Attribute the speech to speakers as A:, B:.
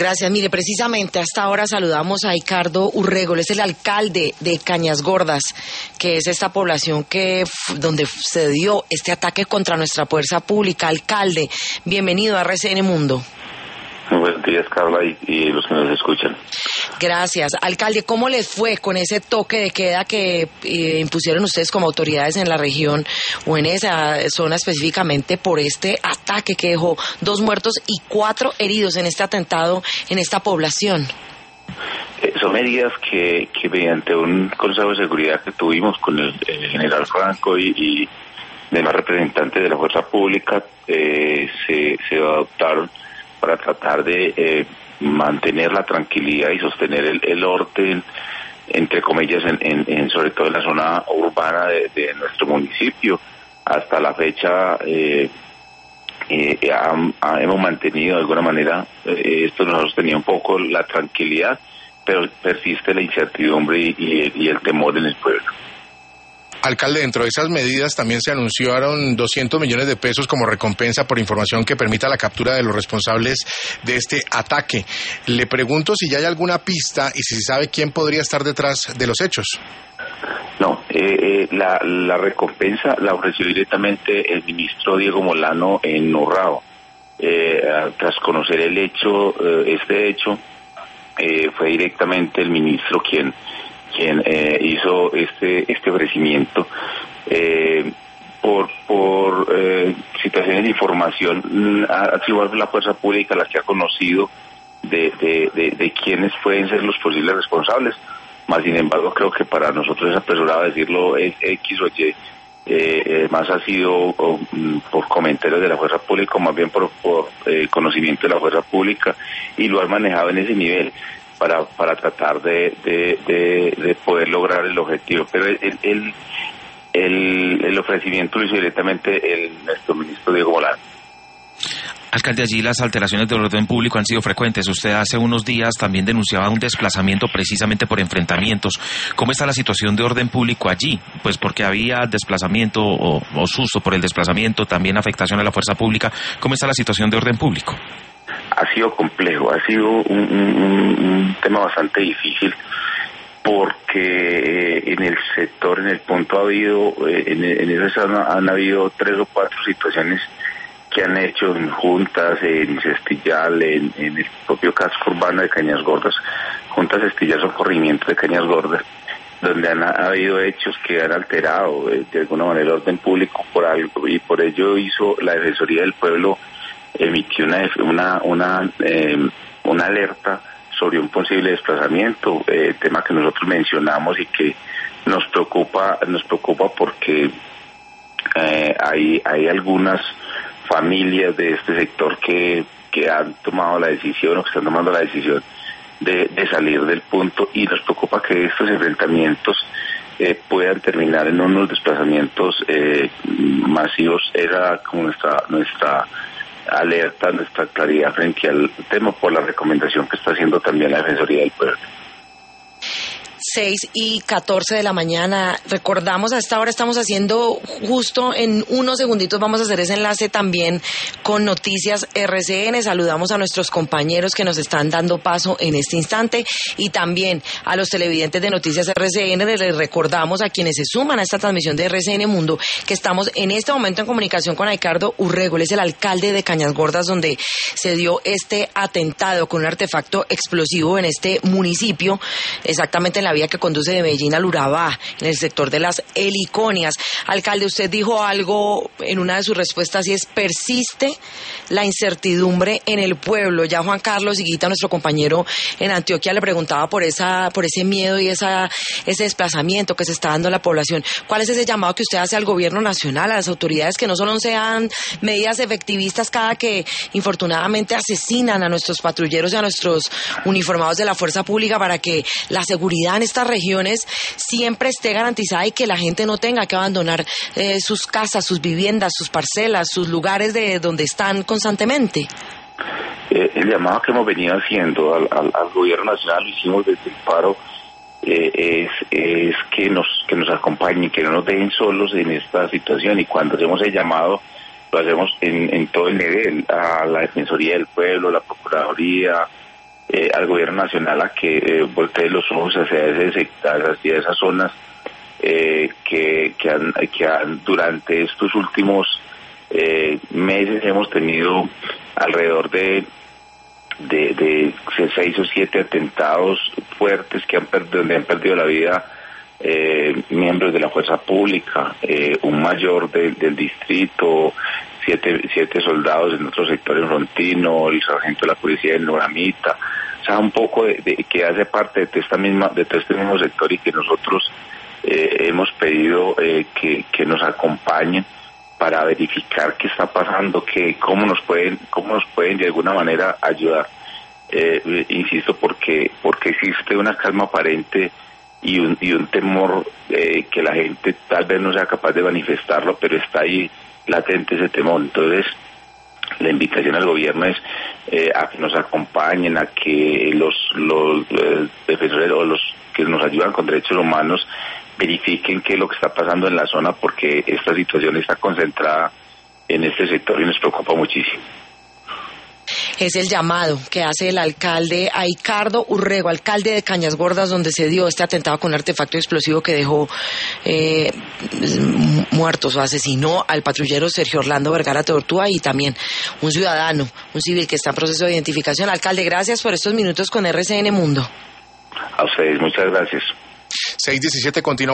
A: Gracias. Mire, precisamente hasta ahora saludamos a Ricardo Urrego, es el alcalde de Cañas Gordas, que es esta población donde se dio este ataque contra nuestra fuerza pública. Alcalde, bienvenido a RCN Mundo.
B: Buenos días, Carla, y los que nos escuchan.
A: Gracias. Alcalde, ¿cómo les fue con ese toque de queda que impusieron ustedes como autoridades en la región o en esa zona específicamente por este ataque que dejó 2 muertos y 4 heridos en este atentado en esta población?
B: Son medidas que mediante un Consejo de Seguridad que tuvimos con el general Franco y demás representantes de la fuerza pública se adoptaron para tratar de mantener la tranquilidad y sostener el orden, entre comillas, sobre todo en la zona urbana de nuestro municipio. Hasta la fecha hemos mantenido de alguna manera, esto nos ha sostenido un poco la tranquilidad, pero persiste la incertidumbre y el temor en el pueblo.
C: Alcalde, dentro de esas medidas también se anunciaron 200 millones de pesos como recompensa por información que permita la captura de los responsables de este ataque. Le pregunto si ya hay alguna pista y si se sabe quién podría estar detrás de los hechos.
B: No, la recompensa la ofreció directamente el ministro Diego Molano en Urrao. Tras conocer el hecho, fue directamente el ministro quien hizo este ofrecimiento por situaciones de información. Ha sido la fuerza pública la que ha conocido de quiénes pueden ser los posibles responsables. Más sin embargo, creo que para nosotros es apresurado decirlo X o Y. Más ha sido por comentarios de la fuerza pública, más bien por conocimiento de la fuerza pública, y lo han manejado en ese nivel para tratar de poder lograr el objetivo. Pero el ofrecimiento lo hizo directamente nuestro ministro Diego Molano.
D: Alcalde, allí las alteraciones del orden público han sido frecuentes. Usted hace unos días también denunciaba un desplazamiento precisamente por enfrentamientos. ¿Cómo está la situación de orden público allí? Pues porque había desplazamiento o susto por el desplazamiento, también afectación a la fuerza pública. ¿Cómo está la situación de orden público?
B: Ha sido complejo, ha sido un tema bastante difícil, porque en el sector, en el punto ha habido, en esa zona han habido 3 o 4 situaciones que han hecho en juntas, en Cestillal, en el propio casco urbano de Cañas Gordas, juntas Cestillal son corrimientos de Cañas Gordas, donde ha habido hechos que han alterado de alguna manera el orden público por algo, y por ello hizo la Defensoría del Pueblo, emitió una alerta sobre un posible desplazamiento, tema que nosotros mencionamos y que nos preocupa porque hay algunas familias de este sector que han tomado la decisión o que están tomando la decisión de salir del punto, y nos preocupa que estos enfrentamientos puedan terminar en unos desplazamientos masivos. Era como nuestra alerta, nuestra claridad frente al tema, por la recomendación que está haciendo también la Defensoría del Pueblo.
A: 6:14 de la mañana. Recordamos, a esta hora estamos haciendo, justo en unos segunditos vamos a hacer ese enlace también con Noticias RCN. Saludamos a nuestros compañeros que nos están dando paso en este instante, y también a los televidentes de Noticias RCN. Les recordamos a quienes se suman a esta transmisión de RCN Mundo que estamos en este momento en comunicación con Ricardo Urrego. Él es el alcalde de Cañas Gordas, donde se dio este atentado con un artefacto explosivo en este municipio, exactamente en la vía que conduce de Medellín al Urabá, en el sector de las Heliconias. Alcalde, usted dijo algo en una de sus respuestas, y es: persiste la incertidumbre en el pueblo. Ya Juan Carlos Higuita, nuestro compañero en Antioquia, le preguntaba por ese miedo y ese desplazamiento que se está dando a la población. ¿Cuál es ese llamado que usted hace al gobierno nacional, a las autoridades, que no solo sean medidas efectivistas cada que infortunadamente asesinan a nuestros patrulleros y a nuestros uniformados de la fuerza pública, para que la seguridad en estas regiones siempre esté garantizada y que la gente no tenga que abandonar sus casas, sus viviendas, sus parcelas, sus lugares de donde están constantemente?
B: El llamado que hemos venido haciendo al gobierno nacional, lo hicimos desde el paro, es que nos acompañen, que no nos dejen solos en esta situación, y cuando hacemos el llamado lo hacemos en todo el nivel, a la Defensoría del Pueblo, la Procuraduría, al gobierno nacional a que voltee los ojos hacia esas zonas que han durante estos últimos meses hemos tenido alrededor de 6 o 7 atentados fuertes donde han perdido la vida miembros de la fuerza pública, un mayor del distrito, 7 soldados en otro sector en Frontino, el sargento de la policía en Noramita, o sea, un poco de que hace parte de todo este mismo sector, y que nosotros hemos pedido que nos acompañen para verificar qué está pasando, cómo nos pueden de alguna manera ayudar. Insisto, porque existe una calma aparente y un temor que la gente tal vez no sea capaz de manifestarlo, pero está ahí latente ese temor. Entonces, la invitación al gobierno es a que nos acompañen, a que los defensores o los que nos ayudan con derechos humanos verifiquen qué es lo que está pasando en la zona, porque esta situación está concentrada en este sector y nos preocupa muchísimo.
A: Es el llamado que hace el alcalde Aicardo Urrego, alcalde de Cañas Gordas, donde se dio este atentado con un artefacto explosivo que dejó muertos o asesinó al patrullero Sergio Orlando Vergara Tortúa, y también un ciudadano, un civil que está en proceso de identificación. Alcalde, gracias por estos minutos con RCN Mundo.
B: A ustedes, muchas gracias.
C: 6:17, continúa.